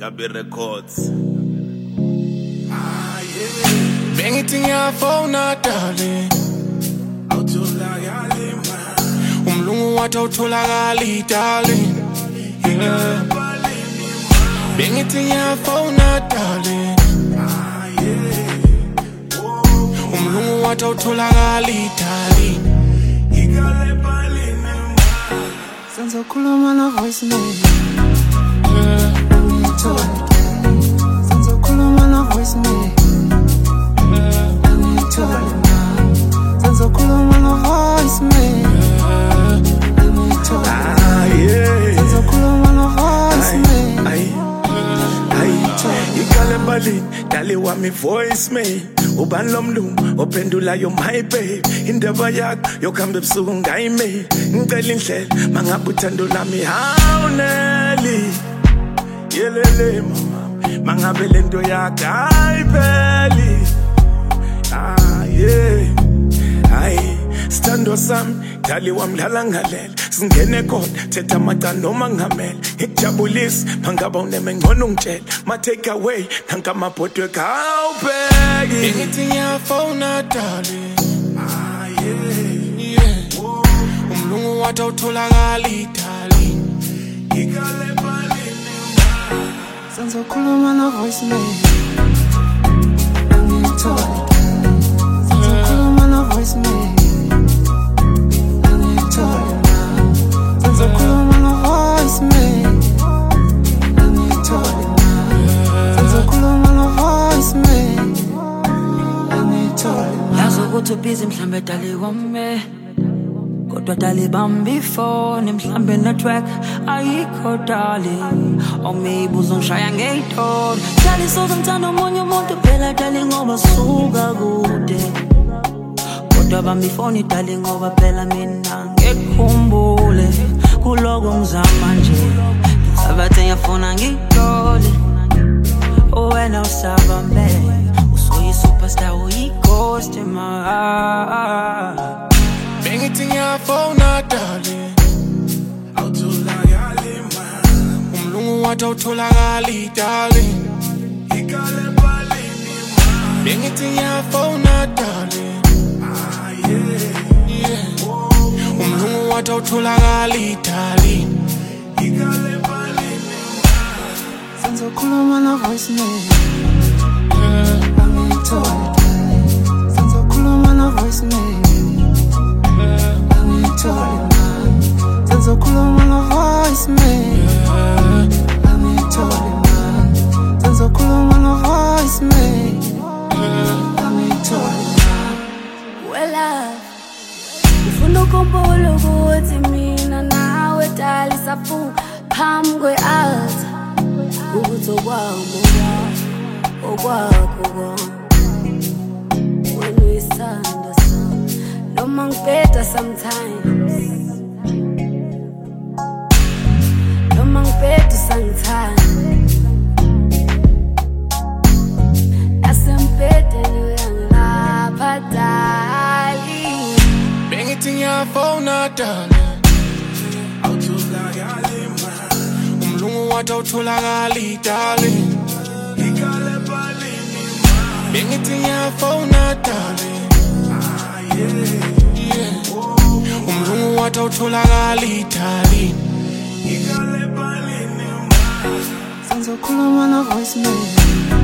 Gabi Records. Bengithi ngiyafona darling, Awutholakali man. umlungu wathi awutholakali darling, yeah. Bengithi ngiyafona darling, umlungu wathi awutholakali darling. Senzokhuluma na voicemail, yeah. Senzokhuluma na voicemail, yeah. Senzokhuluma na voicemail, Yeah. Senzokhuluma na voicemail, Ikale balini dali wami voicemail. Ubani lo mlungu ophendulayo my babe. Indaba yakho yokuhamba ebusuku ngayimeli. Ngicela indlela mangabe uthando lami hawuneli. Yelele mama mangabe lento yakho ayipheli. Stando sami dali wamdlala ngalela. Singene kodwa thetha amacala noma ngamela. Ngikujabulisa mangaba uneme ngcono ungitshela. Ma take away nanka amabhodwe kawubheki. bengithi ngiyafona darling, yeah. Umlungu wathi awutholakali darling, senzokhuluma na voicemail, senzokhuluma na voicemail, senzokhuluma na voicemail, senzokhuluma na voicemail. Yazi ukuthi busy mhlambe dali wami, kodwa dali bambi phone mhlambe network ayikho darling, or maybe uzongishaya ngey'tolo. Dali sozomthanda omunye umuntu phela dali ngoba suka kude, kodwa bambi phone dali ngoba phela mina ngikukhumbule kuloko ngizama nje. Ngisabathe ngiyafuna ngikutole, wena usabambe superstar, we ghost in my heart. Bengithi ngiyafona darling, Awutholakali man. umlungu wathi awutholakali darling, Ikale balini man. bengithi ngiyafona darling, yeah. Umlungu wathi awutholakali darling, Ikale balini man. senzokhuluma na voicemail, yeah. Senzokhuluma na voicemail, yeah. Senzokhuluma na voicemail, yeah. Senzokhuluma na voicemail, yeah. Wela ngifuna ukukhumbula ukuthi mina nawe dali safu phambi kwe-altar, ukuthi okwakho wena uyisanda sami noma ngibheda sometimes, noma ngibheda usangithanda nasembhedeni uyangilapha dali. Bengithi ngiyafona darling, Awutholakali man. umlungu wathi awutholakali darling, Ikale balini man. bengithi ngiyafona darling, yeah. Umlungu wathi awutholakali darling, Ikale balini man. senzokhuluma na voicemail,